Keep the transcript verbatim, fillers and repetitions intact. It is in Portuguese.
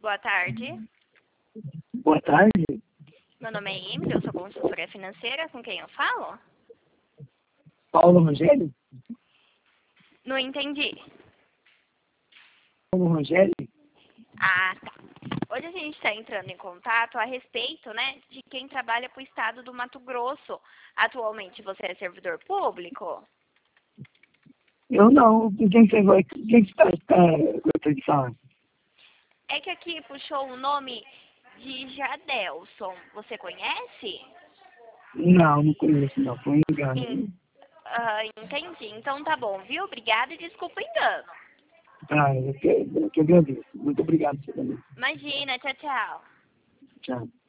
boa tarde. Boa tarde. Meu nome é Emily, eu sou consultora financeira. Com quem eu falo? Paulo Rogério? Não entendi. Paulo Rogério? Ah, tá. Hoje a gente está entrando em contato a respeito, né, de quem trabalha para o estado do Mato Grosso. Atualmente você é servidor público? Eu não. Com quem você vai? Com quem você está tá, gostaria de falar? É que aqui puxou o nome de Jadelson. Você conhece? Não, não conheço, não. Foi um engano. Sim. Ah, entendi. Então tá bom, viu? Obrigada e desculpa o engano. Tá, eu que, eu que agradeço. Muito obrigado, você também. Imagina, tchau, tchau. Tchau.